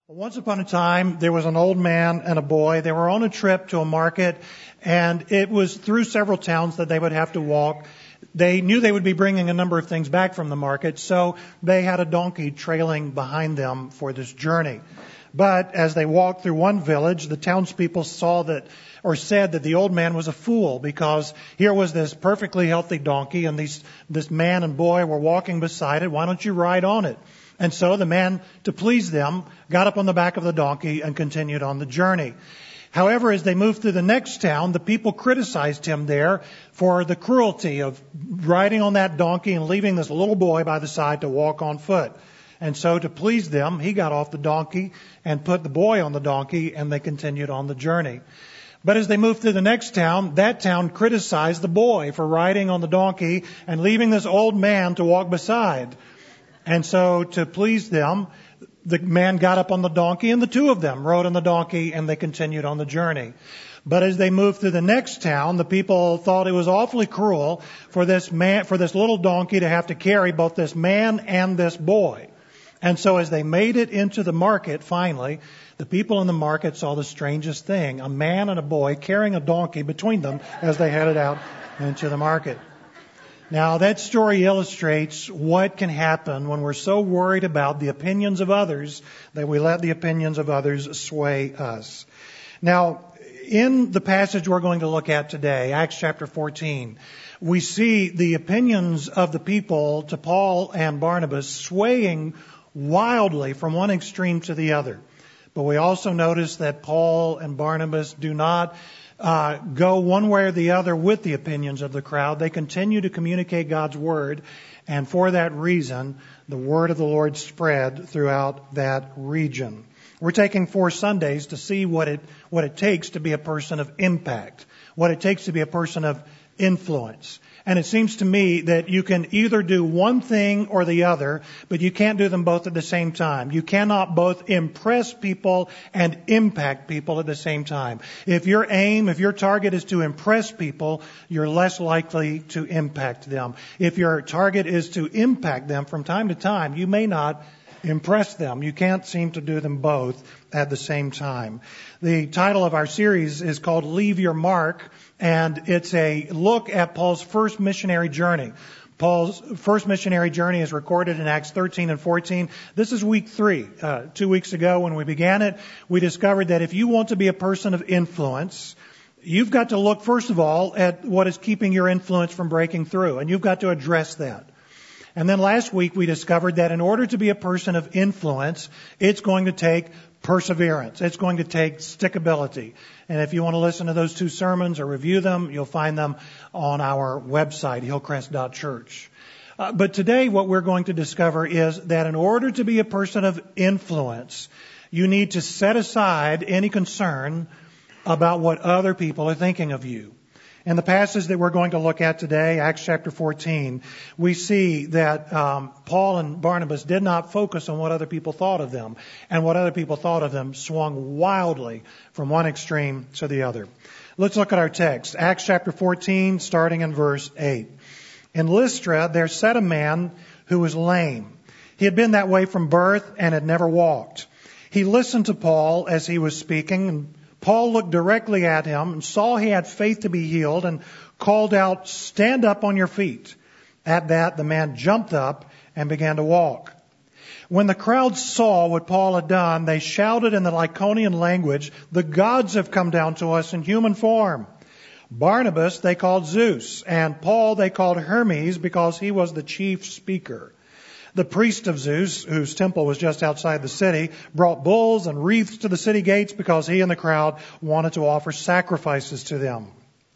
Once upon a time, there was an old man and a boy. They were on a trip to a market, and it was through several towns that they would have to walk. They knew they would be bringing a number of things back from the market, so they had a donkey trailing behind them for this journey. But as they walked through one village, the townspeople saw that, or said that the old man was a fool, because here was this perfectly healthy donkey, and this man and boy were walking beside it. Why don't you ride on it? And so the man, to please them, got up on the back of the donkey and continued on the journey. However, as they moved through the next town, the people criticized him there for the cruelty of riding on that donkey and leaving this little boy by the side to walk on foot. And so to please them, he got off the donkey and put the boy on the donkey, and they continued on the journey. But as they moved through the next town, that town criticized the boy for riding on the donkey and leaving this old man to walk beside. And so to please them, the man got up on the donkey, and the two of them rode on the donkey, and they continued on the journey. But as they moved through the next town, the people thought it was awfully cruel for this little donkey to have to carry both this man and this boy. And so as they made it into the market, finally, the people in the market saw the strangest thing: a man and a boy carrying a donkey between them as they headed out into the market. Now, that story illustrates what can happen when we're so worried about the opinions of others that we let the opinions of others sway us. Now, in the passage we're going to look at today, Acts chapter 14, we see the opinions of the people to Paul and Barnabas swaying wildly from one extreme to the other. But we also notice that Paul and Barnabas do not go one way or the other with the opinions of the crowd. They continue to communicate God's word, and for that reason, the word of the Lord spread throughout that region. We're taking 4 Sundays to see what it takes to be a person of impact, what it takes to be a person of influence. And it seems to me that you can either do one thing or the other, but you can't do them both at the same time. You cannot both impress people and impact people at the same time. If your target is to impress people, you're less likely to impact them. If your target is to impact them from time to time, you may not impress them. You can't seem to do them both at the same time. The title of our series is called Leave Your Mark, and it's a look at Paul's first missionary journey. Paul's first missionary journey is recorded in Acts 13 and 14. This is week 3. 2 weeks ago when we began it, we discovered that if you want to be a person of influence, you've got to look, first of all, at what is keeping your influence from breaking through, and you've got to address that. And then last week we discovered that in order to be a person of influence, it's going to take perseverance. It's going to take stickability. And if you want to listen to those 2 sermons or review them, you'll find them on our website, hillcrest.church. But today what we're going to discover is that in order to be a person of influence, you need to set aside any concern about what other people are thinking of you. In the passage that we're going to look at today, Acts chapter 14, we see that Paul and Barnabas did not focus on what other people thought of them. And what other people thought of them swung wildly from one extreme to the other. Let's look at our text. Acts chapter 14, starting in verse 8. In Lystra, there sat a man who was lame. He had been that way from birth and had never walked. He listened to Paul as he was speaking, and Paul looked directly at him and saw he had faith to be healed and called out, "Stand up on your feet." At that, the man jumped up and began to walk. When the crowd saw what Paul had done, they shouted in the Lycaonian language, "The gods have come down to us in human form." Barnabas they called Zeus, and Paul they called Hermes because he was the chief speaker. The priest of Zeus, whose temple was just outside the city, brought bulls and wreaths to the city gates because he and the crowd wanted to offer sacrifices to them.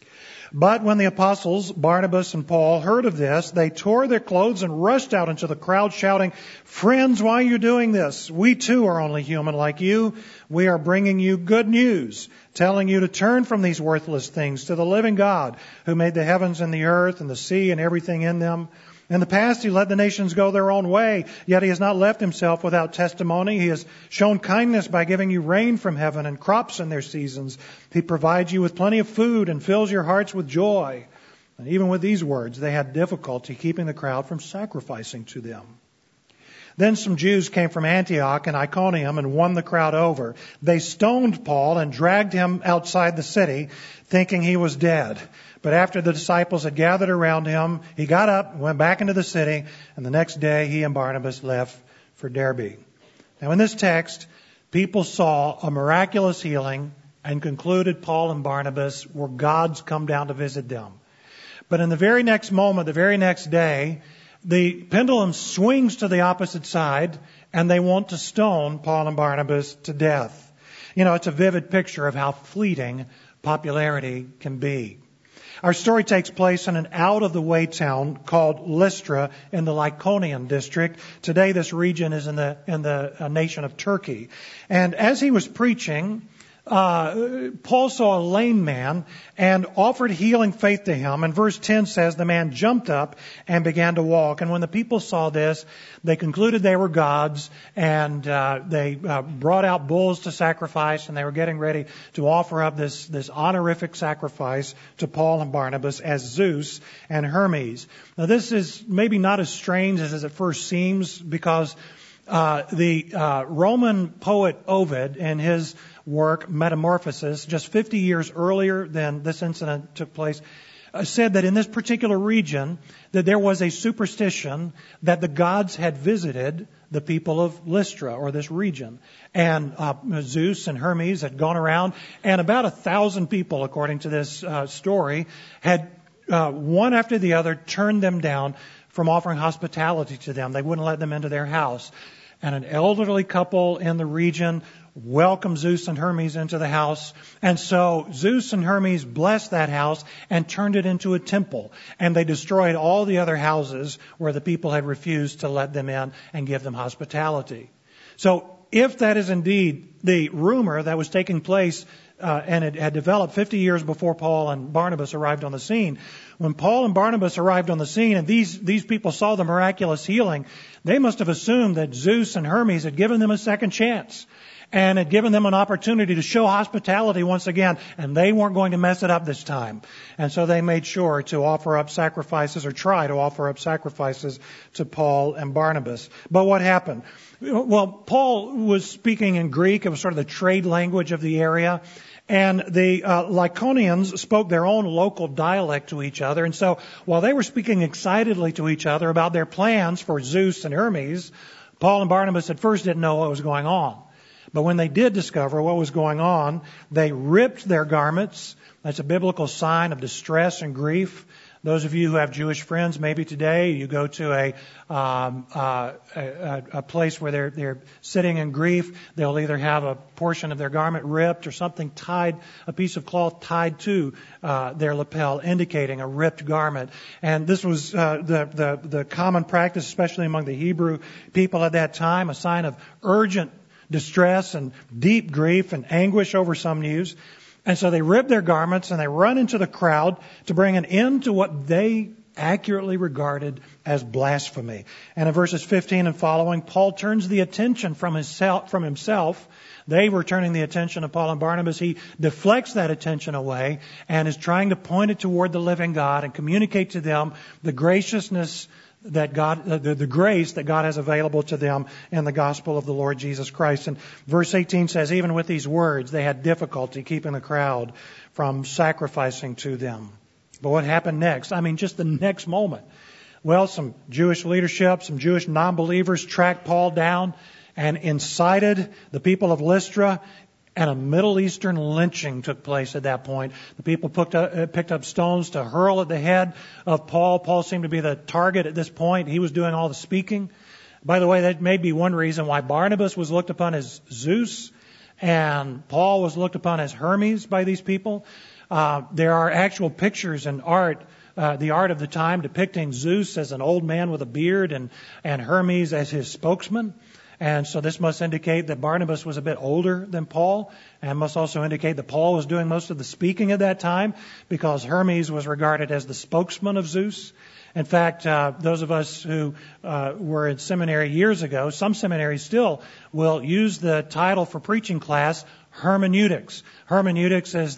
But when the apostles, Barnabas and Paul, heard of this, they tore their clothes and rushed out into the crowd shouting, "Friends, why are you doing this? We too are only human like you. We are bringing you good news, telling you to turn from these worthless things to the living God who made the heavens and the earth and the sea and everything in them. In the past, he let the nations go their own way, yet he has not left himself without testimony. He has shown kindness by giving you rain from heaven and crops in their seasons. He provides you with plenty of food and fills your hearts with joy." And even with these words, they had difficulty keeping the crowd from sacrificing to them. Then some Jews came from Antioch and Iconium and won the crowd over. They stoned Paul and dragged him outside the city, thinking he was dead. But after the disciples had gathered around him, he got up, went back into the city, and the next day he and Barnabas left for Derbe. Now in this text, people saw a miraculous healing and concluded Paul and Barnabas were gods come down to visit them. But in the very next moment, the very next day, the pendulum swings to the opposite side, and they want to stone Paul and Barnabas to death. You know, it's a vivid picture of how fleeting popularity can be. Our story takes place in an out-of-the-way town called Lystra in the Lycaonian district. Today, this region is in the nation of Turkey. And as he was preaching, Paul saw a lame man and offered healing faith to him. And verse 10 says the man jumped up and began to walk. And when the people saw this, they concluded they were gods, and they brought out bulls to sacrifice, and they were getting ready to offer up this honorific sacrifice to Paul and Barnabas as Zeus and Hermes. Now this is maybe not as strange as it first seems, because the Roman poet Ovid, in his work Metamorphoses, just 50 years earlier than this incident took place, said that in this particular region that there was a superstition that the gods had visited the people of Lystra, or this region. And Zeus and Hermes had gone around, and about 1,000 people, according to this story, had one after the other turned them down from offering hospitality to them. They wouldn't let them into their house. And an elderly couple in the region welcomed Zeus and Hermes into the house. And so Zeus and Hermes blessed that house and turned it into a temple. And they destroyed all the other houses where the people had refused to let them in and give them hospitality. So if that is indeed the rumor that was taking place, and it had developed 50 years before Paul and Barnabas arrived on the scene, when Paul and Barnabas arrived on the scene and these people saw the miraculous healing, they must have assumed that Zeus and Hermes had given them a second chance and had given them an opportunity to show hospitality once again, and they weren't going to mess it up this time. And so they made sure to offer up sacrifices, or try to offer up sacrifices to Paul and Barnabas. But what happened? Well, Paul was speaking in Greek. It was sort of the trade language of the area. And the Lycaonians spoke their own local dialect to each other. And so while they were speaking excitedly to each other about their plans for Zeus and Hermes, Paul and Barnabas at first didn't know what was going on. But when they did discover what was going on, they ripped their garments. That's a biblical sign of distress and grief. Those of you who have Jewish friends, maybe today you go to a place where they're sitting in grief. They'll either have a portion of their garment ripped or something tied, a piece of cloth tied to their lapel, indicating a ripped garment. And this was the common practice, especially among the Hebrew people at that time, a sign of urgent distress and deep grief and anguish over some news. And so they rip their garments and they run into the crowd to bring an end to what they accurately regarded as blasphemy. And in verses 15 and following, Paul turns the attention from himself. They were turning the attention of Paul and Barnabas. He deflects that attention away and is trying to point it toward the living God and communicate to them the graciousness that God, the grace that God has available to them in the gospel of the Lord Jesus Christ. And verse 18 says, even with these words, they had difficulty keeping the crowd from sacrificing to them. But what happened next? I mean, just the next moment. Well, some Jewish leadership, some Jewish non-believers tracked Paul down and incited the people of Lystra, and a Middle Eastern lynching took place at that point. The people picked up stones to hurl at the head of Paul. Paul seemed to be the target at this point. He was doing all the speaking. By the way, that may be one reason why Barnabas was looked upon as Zeus and Paul was looked upon as Hermes by these people. There are actual pictures in art, the art of the time, depicting Zeus as an old man with a beard and Hermes as his spokesman. And so this must indicate that Barnabas was a bit older than Paul, and must also indicate that Paul was doing most of the speaking at that time, because Hermes was regarded as the spokesman of Zeus. In fact, those of us who were in seminary years ago, some seminaries still will use the title for preaching class, hermeneutics. Hermeneutics is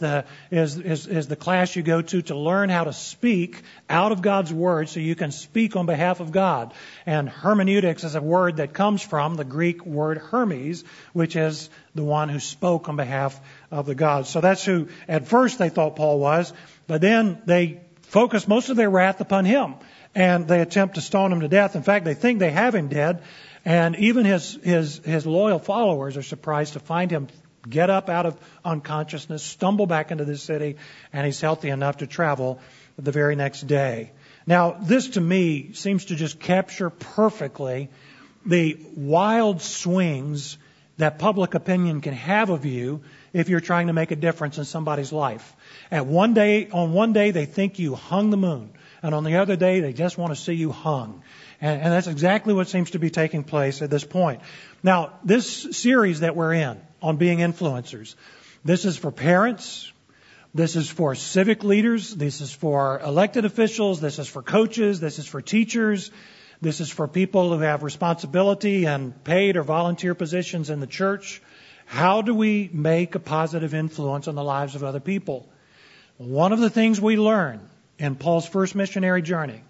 the class you go to learn how to speak out of God's Word so you can speak on behalf of God. And hermeneutics is a word that comes from the Greek word Hermes, which is the one who spoke on behalf of the gods. So that's who at first they thought Paul was, but then they focus most of their wrath upon him, and they attempt to stone him to death. In fact, they think they have him dead, and even his loyal followers are surprised to find him get up out of unconsciousness, stumble back into the city, and he's healthy enough to travel the very next day. Now, this to me seems to just capture perfectly the wild swings that public opinion can have of you if you're trying to make a difference in somebody's life. On one day they think you hung the moon, and on the other day they just want to see you hung. And that's exactly what seems to be taking place at this point. Now, this series that we're in on being influencers, this is for parents, this is for civic leaders, this is for elected officials, this is for coaches, this is for teachers, this is for people who have responsibility and paid or volunteer positions in the church. How do we make a positive influence on the lives of other people? One of the things we learn in Paul's first missionary journey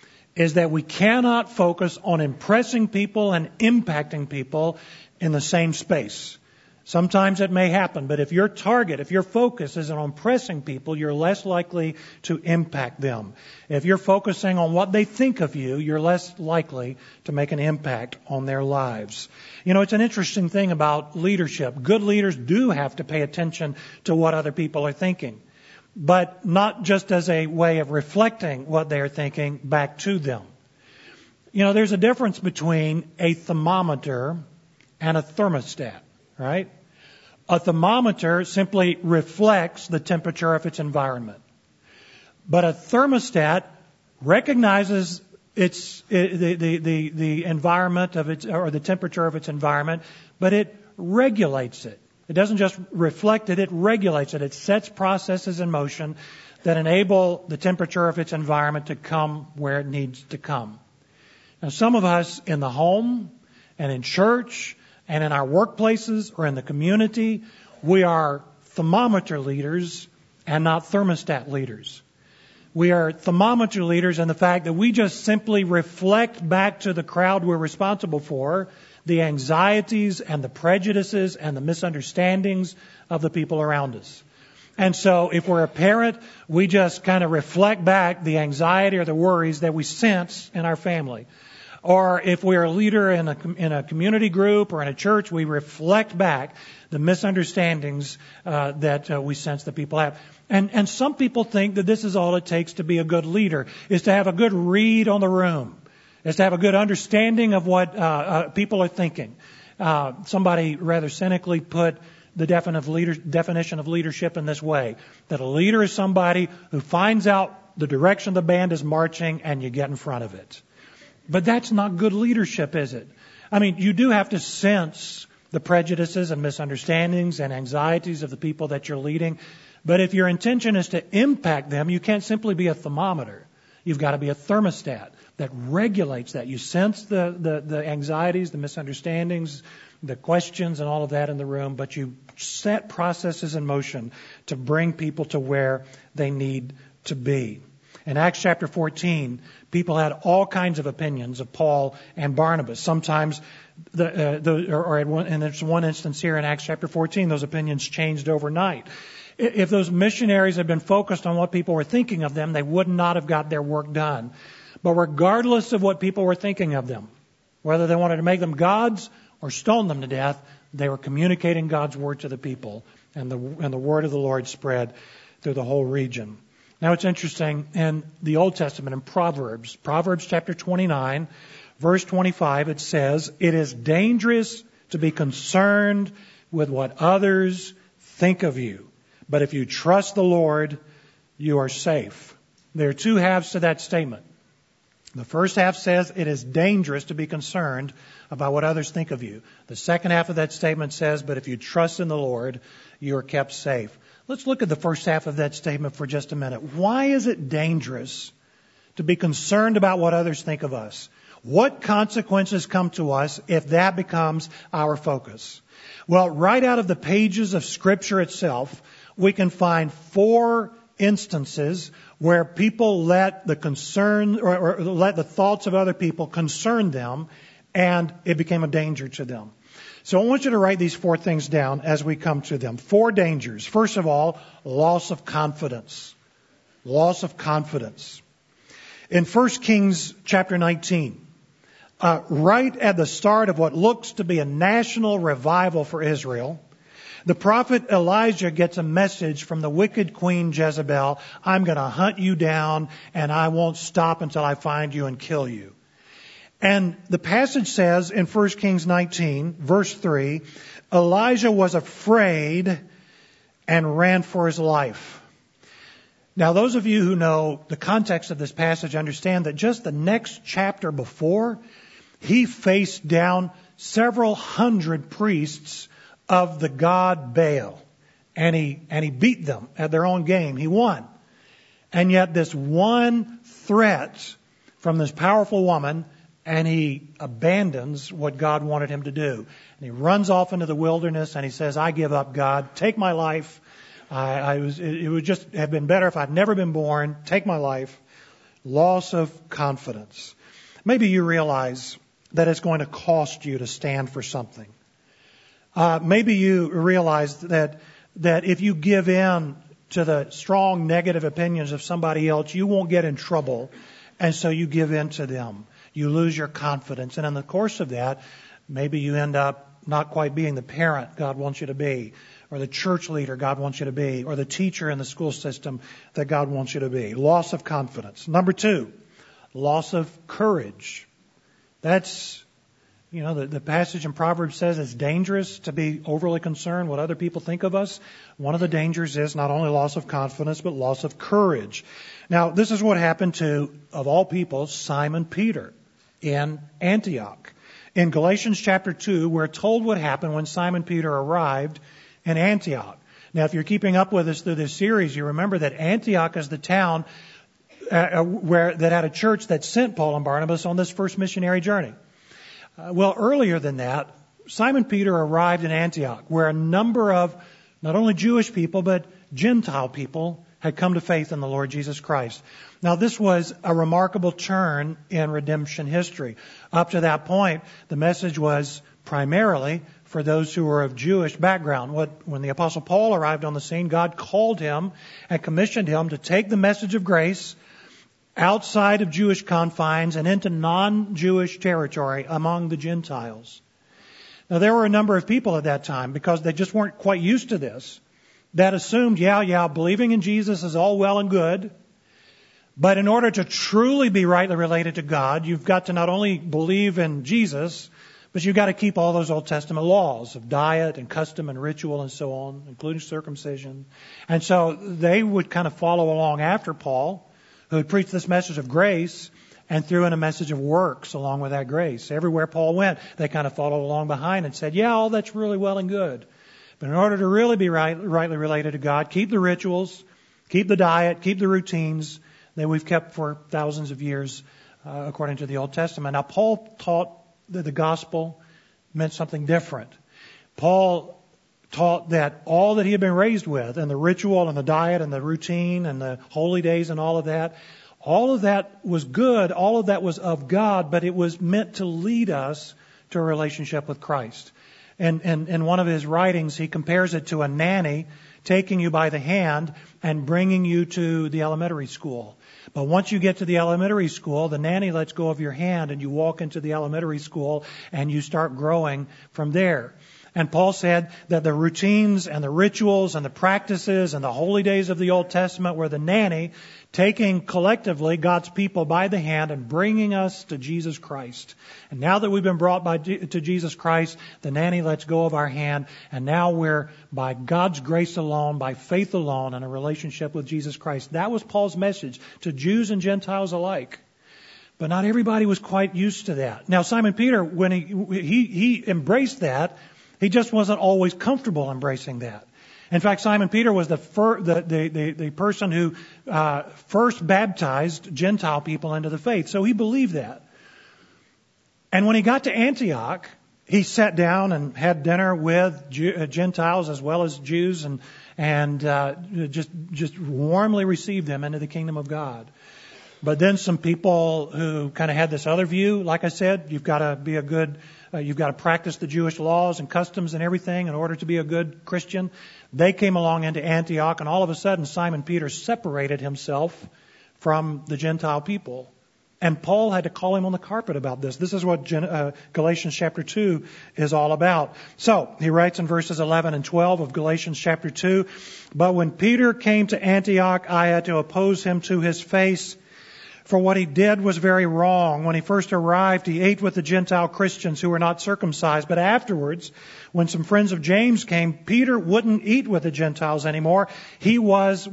is that we cannot focus on impressing people and impacting people in the same space. Sometimes it may happen, but if your focus is on impressing people, you're less likely to impact them. If you're focusing on what they think of you, you're less likely to make an impact on their lives. You know, it's an interesting thing about leadership. Good leaders do have to pay attention to what other people are thinking, but not just as a way of reflecting what they are thinking back to them. You know, there's a difference between a thermometer and a thermostat, right? A thermometer simply reflects the temperature of its environment. But a thermostat recognizes the environment of its, or the temperature of its environment, but it regulates it. It doesn't just reflect it, it regulates it. It sets processes in motion that enable the temperature of its environment to come where it needs to come. Now, some of us in the home and in church and in our workplaces or in the community, we are thermometer leaders and not thermostat leaders. We are thermometer leaders in the fact that we just simply reflect back to the crowd we're responsible for the anxieties and the prejudices and the misunderstandings of the people around us. And so if we're a parent, we just kind of reflect back the anxiety or the worries that we sense in our family. Or if we're a leader in a community group or in a church, we reflect back the misunderstandings that we sense that people have. And some people think that this is all it takes to be a good leader, is to have a good read on the room, is to have a good understanding of what people are thinking. Somebody rather cynically put the definition of leadership in this way, that a leader is somebody who finds out the direction the band is marching and you get in front of it. But that's not good leadership, is it? I mean, you do have to sense the prejudices and misunderstandings and anxieties of the people that you're leading. But if your intention is to impact them, you can't simply be a thermometer. You've got to be a thermostat that regulates that. You sense the anxieties, the misunderstandings, the questions and all of that in the room, but you set processes in motion to bring people to where they need to be. In Acts chapter 14, people had all kinds of opinions of Paul and Barnabas. Sometimes, in there's one instance here in Acts chapter 14, those opinions changed overnight. If those missionaries had been focused on what people were thinking of them, they would not have got their work done. But regardless of what people were thinking of them, whether they wanted to make them gods or stone them to death, they were communicating God's word to the people, and the word of the Lord spread through the whole region. Now, it's interesting, in the Old Testament, in Proverbs chapter 29, verse 25, it says, "It is dangerous to be concerned with what others think of you, but if you trust the Lord, you are safe." There are two halves to that statement. The first half says it is dangerous to be concerned about what others think of you. The second half of that statement says, but if you trust in the Lord, you are kept safe. Let's look at the first half of that statement for just a minute. Why is it dangerous to be concerned about what others think of us? What consequences come to us if that becomes our focus? Well, right out of the pages of Scripture itself, we can find 4 instances where people let the concern or let the thoughts of other people concern them, and it became a danger to them. So I want you to write these 4 things down as we come to them. 4 dangers. First of all, loss of confidence. Loss of confidence. In 1 Kings chapter 19, right at the start of what looks to be a national revival for Israel, the prophet Elijah gets a message from the wicked queen Jezebel. I'm going to hunt you down, and I won't stop until I find you and kill you. And the passage says in 1 Kings 19, verse 3, Elijah was afraid and ran for his life. Now, those of you who know the context of this passage understand that just the next chapter before, he faced down several hundred priests of the god Baal. And he beat them at their own game. He won. And yet this one threat from this powerful woman, and he abandons what God wanted him to do. And he runs off into the wilderness and he says, I give up, God. Take my life. It would just have been better if I'd never been born. Take my life. Loss of confidence. Maybe you realize that it's going to cost you to stand for something. Maybe you realize that if you give in to the strong negative opinions of somebody else, you won't get in trouble. And so you give in to them. You lose your confidence. And in the course of that, maybe you end up not quite being the parent God wants you to be, or the church leader God wants you to be, or the teacher in the school system that God wants you to be. Loss of confidence. Number 2, loss of courage. That's, the passage in Proverbs says it's dangerous to be overly concerned what other people think of us. One of the dangers is not only loss of confidence, but loss of courage. Now, this is what happened to, of all people, Simon Peter in Antioch. In Galatians chapter 2, we're told what happened when Simon Peter arrived in Antioch. Now, if you're keeping up with us through this series, you remember that Antioch is the town that had a church that sent Paul and Barnabas on this first missionary journey. Well, earlier than that, Simon Peter arrived in Antioch, where a number of not only Jewish people, but Gentile people had come to faith in the Lord Jesus Christ. Now, this was a remarkable turn in redemption history. Up to that point, the message was primarily for those who were of Jewish background. When the Apostle Paul arrived on the scene, God called him and commissioned him to take the message of grace outside of Jewish confines and into non-Jewish territory among the Gentiles. Now, there were a number of people at that time, because they just weren't quite used to this, that assumed, believing in Jesus is all well and good, but in order to truly be rightly related to God, you've got to not only believe in Jesus, but you've got to keep all those Old Testament laws of diet and custom and ritual and so on, including circumcision. And so they would kind of follow along after Paul, who had preached this message of grace and threw in a message of works along with that grace. Everywhere Paul went, they kind of followed along behind and said, all that's really well and good. But in order to really be rightly related to God, keep the rituals, keep the diet, keep the routines that we've kept for thousands of years, according to the Old Testament. Now, Paul taught that the gospel meant something different. Paul taught that all that he had been raised with, and the ritual and the diet and the routine and the holy days and all of that was good, all of that was of God, but it was meant to lead us to a relationship with Christ. And in one of his writings, he compares it to a nanny taking you by the hand and bringing you to the elementary school. But once you get to the elementary school, the nanny lets go of your hand and you walk into the elementary school and you start growing from there. And Paul said that the routines and the rituals and the practices and the holy days of the Old Testament were the nanny taking collectively God's people by the hand and bringing us to Jesus Christ. And now that we've been brought to Jesus Christ, the nanny lets go of our hand, and now we're, by God's grace alone, by faith alone, in a relationship with Jesus Christ. That was Paul's message to Jews and Gentiles alike. But not everybody was quite used to that. Now, Simon Peter, when he embraced that, he just wasn't always comfortable embracing that. In fact, Simon Peter was the person who first baptized Gentile people into the faith. So he believed that. And when he got to Antioch, he sat down and had dinner with Gentiles as well as Jews, and just warmly received them into the kingdom of God. But then some people who kind of had this other view, like I said, you've got to practice the Jewish laws and customs and everything in order to be a good Christian. They came along into Antioch, and all of a sudden Simon Peter separated himself from the Gentile people. And Paul had to call him on the carpet about this. This is what Galatians chapter 2 is all about. So, he writes in verses 11 and 12 of Galatians chapter 2, "But when Peter came to Antioch, I had to oppose him to his face, for what he did was very wrong. When he first arrived, he ate with the Gentile Christians who were not circumcised. But afterwards, when some friends of James came, Peter wouldn't eat with the Gentiles anymore. He was,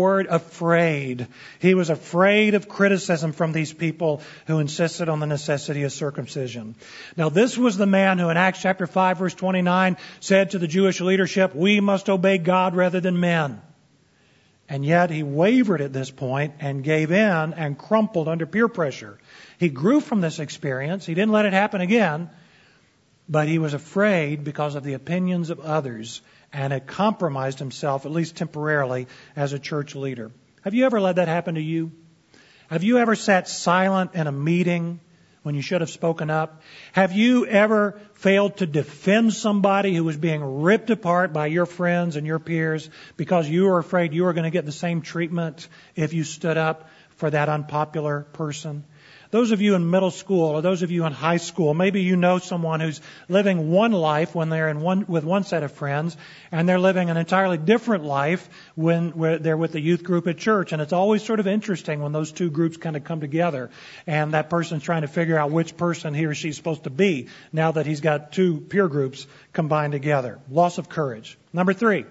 afraid. He was afraid of criticism from these people who insisted on the necessity of circumcision." Now, this was the man who in Acts chapter 5, verse 29, said to the Jewish leadership, "We must obey God rather than men." And yet he wavered at this point and gave in and crumpled under peer pressure. He grew from this experience. He didn't let it happen again, but he was afraid because of the opinions of others, and had compromised himself, at least temporarily, as a church leader. Have you ever let that happen to you? Have you ever sat silent in a meeting when you should have spoken up? Have you ever failed to defend somebody who was being ripped apart by your friends and your peers because you were afraid you were going to get the same treatment if you stood up for that unpopular person? Those of you in middle school or those of you in high school, maybe you know someone who's living one life when they're with one set of friends, and they're living an entirely different life when they're with the youth group at church. And it's always sort of interesting when those two groups kind of come together, and that person's trying to figure out which person he or she's supposed to be now that he's got two peer groups combined together. Loss of courage. Number 3,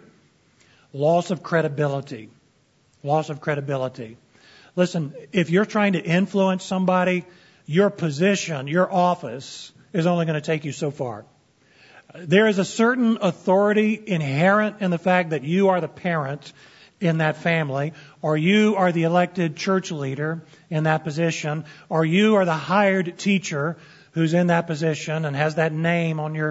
loss of credibility. Loss of credibility. Listen, if you're trying to influence somebody, your position, your office is only going to take you so far. There is a certain authority inherent in the fact that you are the parent in that family, or you are the elected church leader in that position, or you are the hired teacher who's in that position and has that name on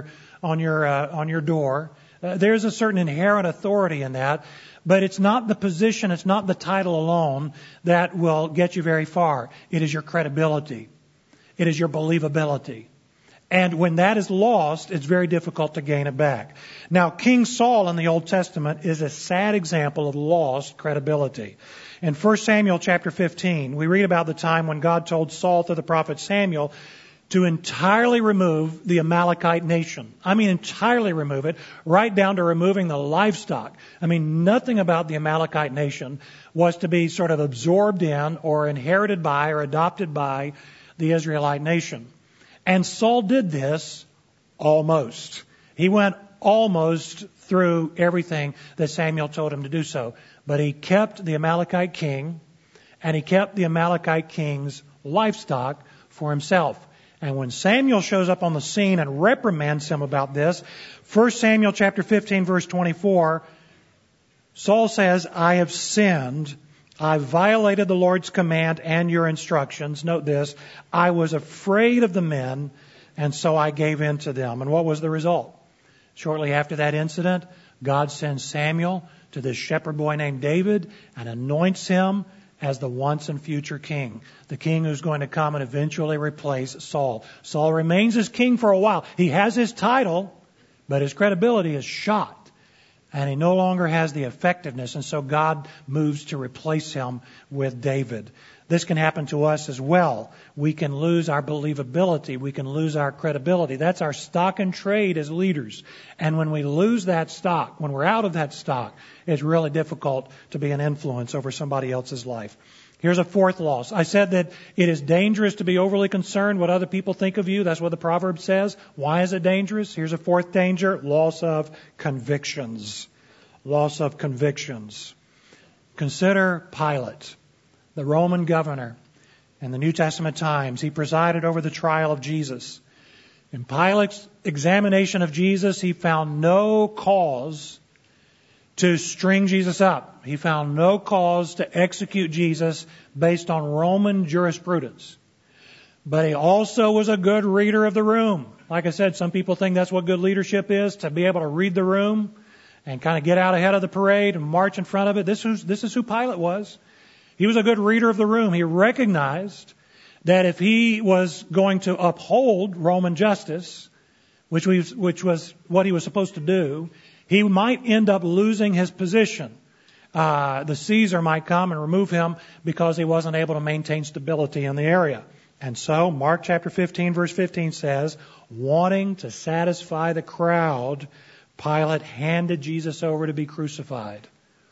your door. There's a certain inherent authority in that. But it's not the position, it's not the title alone that will get you very far. It is your credibility. It is your believability. And when that is lost, it's very difficult to gain it back. Now, King Saul in the Old Testament is a sad example of lost credibility. In 1 Samuel chapter 15, we read about the time when God told Saul through the prophet Samuel to entirely remove the Amalekite nation. I mean, entirely remove it, right down to removing the livestock. I mean, nothing about the Amalekite nation was to be sort of absorbed in or inherited by or adopted by the Israelite nation. And Saul did this almost. He went almost through everything that Samuel told him to do so. But he kept the Amalekite king, and he kept the Amalekite king's livestock for himself. And when Samuel shows up on the scene and reprimands him about this, 1 Samuel chapter 15, verse 24, Saul says, "I have sinned. I violated the Lord's command and your instructions." Note this, "I was afraid of the men, and so I gave in to them." And what was the result? Shortly after that incident, God sends Samuel to this shepherd boy named David and anoints him as the once and future king, the king who's going to come and eventually replace Saul. Saul remains as king for a while. He has his title, but his credibility is shot, and he no longer has the effectiveness, and so God moves to replace him with David. This can happen to us as well. We can lose our believability. We can lose our credibility. That's our stock in trade as leaders. And when we lose that stock, when we're out of that stock, it's really difficult to be an influence over somebody else's life. Here's a 4th loss. I said that it is dangerous to be overly concerned what other people think of you. That's what the proverb says. Why is it dangerous? Here's a 4th danger, loss of convictions. Loss of convictions. Consider Pilate, the Roman governor in the New Testament times. He presided over the trial of Jesus. In Pilate's examination of Jesus, he found no cause to string Jesus up. He found no cause to execute Jesus based on Roman jurisprudence. But he also was a good reader of the room. Like I said, some people think that's what good leadership is, to be able to read the room and kind of get out ahead of the parade and march in front of it. This is who Pilate was. He was a good reader of the room. He recognized that if he was going to uphold Roman justice, which was what he was supposed to do, he might end up losing his position. The Caesar might come and remove him because he wasn't able to maintain stability in the area. And so, Mark chapter 15, verse 15 says, wanting to satisfy the crowd, Pilate handed Jesus over to be crucified.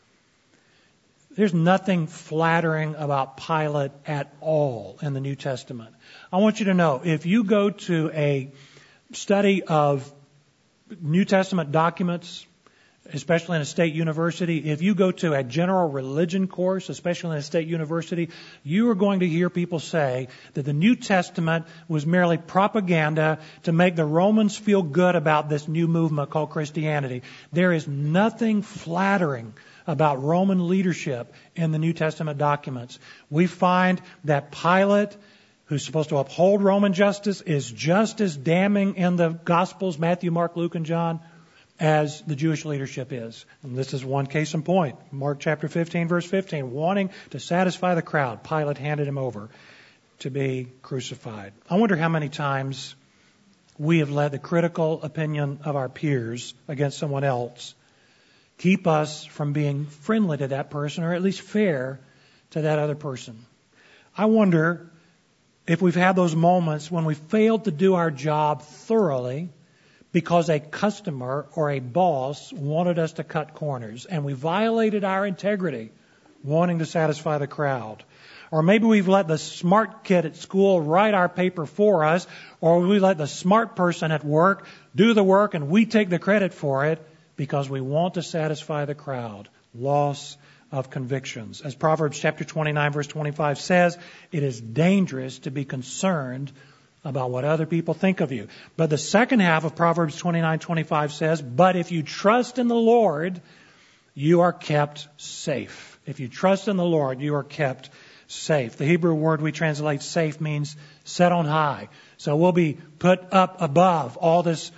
There's nothing flattering about Pilate at all in the New Testament. I want you to know, if you go to a study of New Testament documents, especially in a state university, if you go to a general religion course, especially in a state university, you are going to hear people say that the New Testament was merely propaganda to make the Romans feel good about this new movement called Christianity. There is nothing flattering about Roman leadership in the New Testament documents. We find that Pilate, who's supposed to uphold Roman justice, is just as damning in the Gospels, Matthew, Mark, Luke, and John, as the Jewish leadership is. And this is one case in point. Mark chapter 15, verse 15. Wanting to satisfy the crowd, Pilate handed him over to be crucified. I wonder how many times we have let the critical opinion of our peers against someone else keep us from being friendly to that person, or at least fair to that other person. I wonder if we've had those moments when we failed to do our job thoroughly because a customer or a boss wanted us to cut corners, and we violated our integrity wanting to satisfy the crowd. Or maybe we've let the smart kid at school write our paper for us, or we let the smart person at work do the work and we take the credit for it because we want to satisfy the crowd. Loss of convictions. As Proverbs chapter 29 verse 25 says, it is dangerous to be concerned about what other people think of you. But the second half of Proverbs 29:25 says, but if you trust in the Lord, you are kept safe. If you trust in the Lord, you are kept safe. The Hebrew word we translate safe means set on high. So we'll be put up above all this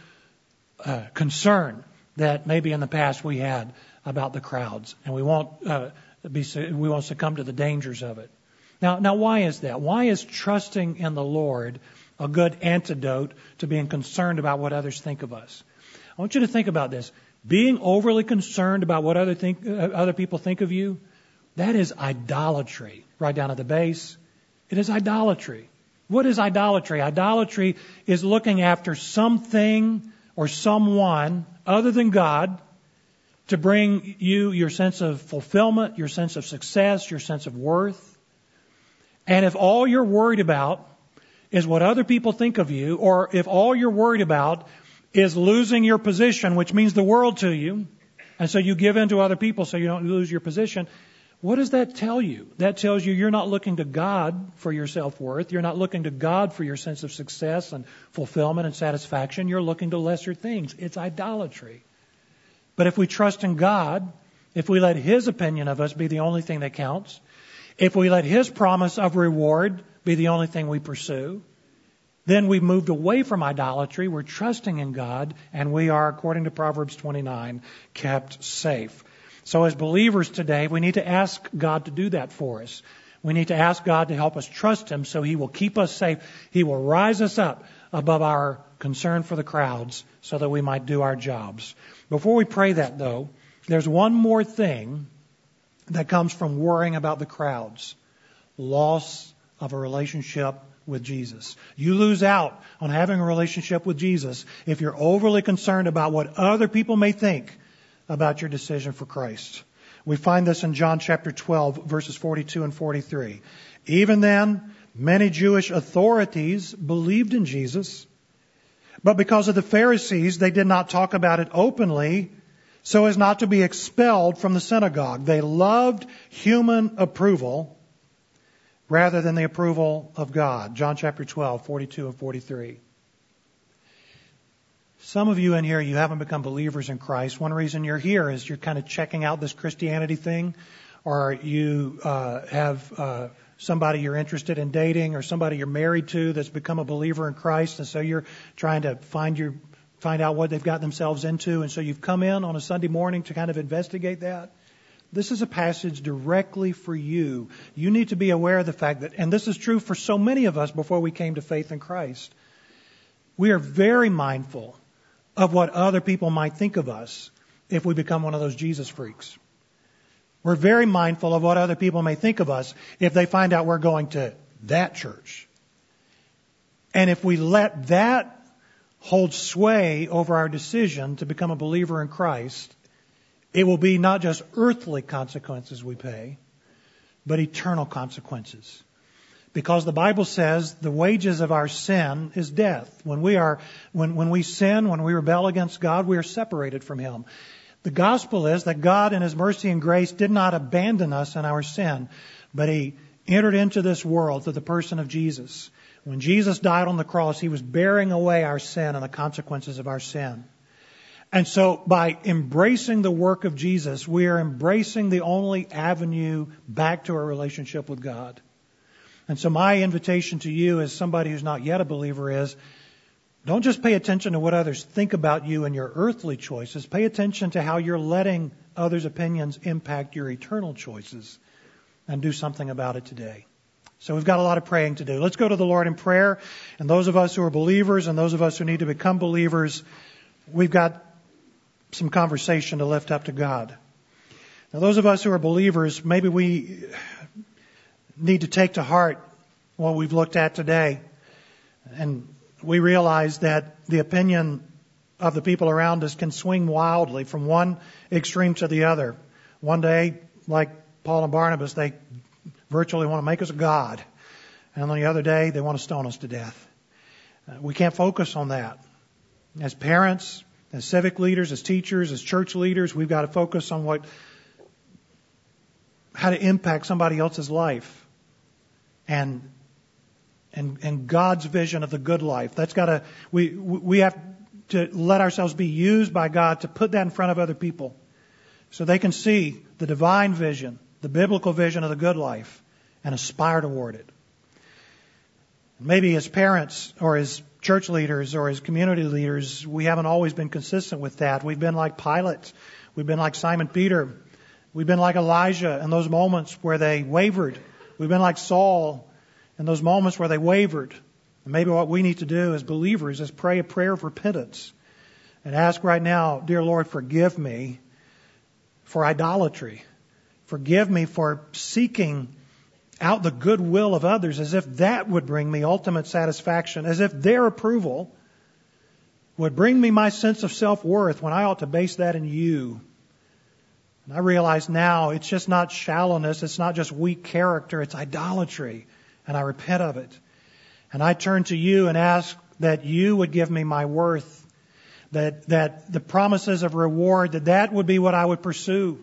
concern that maybe in the past we had about the crowds, and we won't succumb to the dangers of it. Now, why is that? Why is trusting in the Lord a good antidote to being concerned about what others think of us? I want you to think about this. Being overly concerned about what other people think of you, that is idolatry. Right down at the base, it is idolatry. What is idolatry? Idolatry is looking after something or someone other than God to bring you your sense of fulfillment, your sense of success, your sense of worth. And if all you're worried about is what other people think of you, or if all you're worried about is losing your position, which means the world to you, and so you give in to other people so you don't lose your position, what does that tell you? That tells you you're not looking to God for your self-worth. You're not looking to God for your sense of success and fulfillment and satisfaction. You're looking to lesser things. It's idolatry. But if we trust in God, if we let His opinion of us be the only thing that counts, if we let His promise of reward be the only thing we pursue, then we've moved away from idolatry. We're trusting in God, and we are, according to Proverbs 29, kept safe. So as believers today, we need to ask God to do that for us. We need to ask God to help us trust Him so He will keep us safe. He will rise us up above our concern for the crowds so that we might do our jobs. Before we pray that, though, there's one more thing that comes from worrying about the crowds. Loss of a relationship with Jesus. You lose out on having a relationship with Jesus if you're overly concerned about what other people may think about your decision for Christ. We find this in John chapter 12, verses 42 and 43. Even then, many Jewish authorities believed in Jesus, but because of the Pharisees, they did not talk about it openly so as not to be expelled from the synagogue. They loved human approval rather than the approval of God. John chapter 12, 42 and 43. Some of you in here, you haven't become believers in Christ. One reason you're here is you're kind of checking out this Christianity thing, or you have somebody you're interested in dating, or somebody you're married to that's become a believer in Christ, and so you're trying to find out what they've got themselves into, and so you've come in on a Sunday morning to kind of investigate that. This is a passage directly for you. You need to be aware of the fact that, and this is true for so many of us before we came to faith in Christ, we are very mindful of what other people might think of us if we become one of those Jesus freaks. We're very mindful of what other people may think of us if they find out we're going to that church. And if we let that hold sway over our decision to become a believer in Christ, it will be not just earthly consequences we pay, but eternal consequences. Because the Bible says the wages of our sin is death. When we sin, when we rebel against God, we are separated from Him. The gospel is that God in His mercy and grace did not abandon us in our sin, but He entered into this world through the person of Jesus. When Jesus died on the cross, He was bearing away our sin and the consequences of our sin. And so by embracing the work of Jesus, we are embracing the only avenue back to a relationship with God. And so my invitation to you as somebody who's not yet a believer is, don't just pay attention to what others think about you and your earthly choices. Pay attention to how you're letting others' opinions impact your eternal choices, and do something about it today. So we've got a lot of praying to do. Let's go to the Lord in prayer. And those of us who are believers and those of us who need to become believers, we've got some conversation to lift up to God. Now, those of us who are believers, maybe we need to take to heart what we've looked at today. And we realize that the opinion of the people around us can swing wildly from one extreme to the other. One day, like Paul and Barnabas, they virtually want to make us a god. And on the other day, they want to stone us to death. We can't focus on that. As parents, as civic leaders, as teachers, as church leaders, we've got to focus on how to impact somebody else's life. And God's vision of the good life. We have to let ourselves be used by God to put that in front of other people so they can see the divine vision, the biblical vision of the good life, and aspire toward it. Maybe as parents or as church leaders or as community leaders, we haven't always been consistent with that. We've been like Pilate. We've been like Simon Peter. We've been like Elijah in those moments where they wavered. We've been like Saul in those moments where they wavered. And maybe what we need to do as believers is pray a prayer of repentance and ask right now, dear Lord, forgive me for idolatry. Forgive me for seeking out the goodwill of others as if that would bring me ultimate satisfaction, as if their approval would bring me my sense of self-worth when I ought to base that in you. And I realize now it's just not shallowness, it's not just weak character, it's idolatry. And I repent of it. And I turn to you and ask that you would give me my worth, that the promises of reward, that would be what I would pursue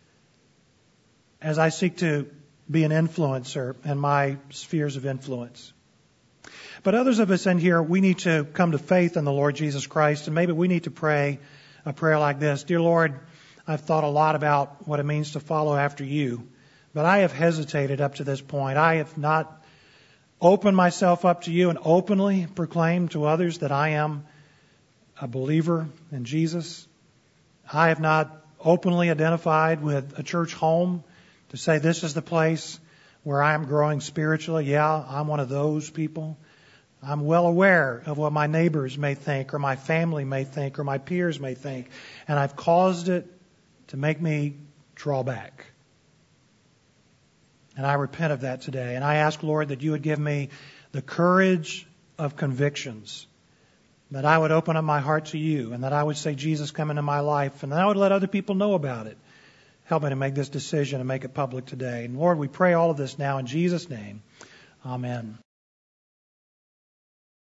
as I seek to be an influencer in my spheres of influence. But others of us in here, we need to come to faith in the Lord Jesus Christ, and maybe we need to pray a prayer like this. Dear Lord, I've thought a lot about what it means to follow after you, but I have hesitated up to this point. I have not opened myself up to you and openly proclaimed to others that I am a believer in Jesus. I have not openly identified with a church home to say this is the place where I am growing spiritually. Yeah, I'm one of those people. I'm well aware of what my neighbors may think or my family may think or my peers may think. And I've caused it to make me draw back. And I repent of that today. And I ask, Lord, that you would give me the courage of convictions, that I would open up my heart to you, and that I would say, Jesus, come into my life, and that I would let other people know about it. Help me to make this decision and make it public today. And Lord, we pray all of this now in Jesus' name. Amen.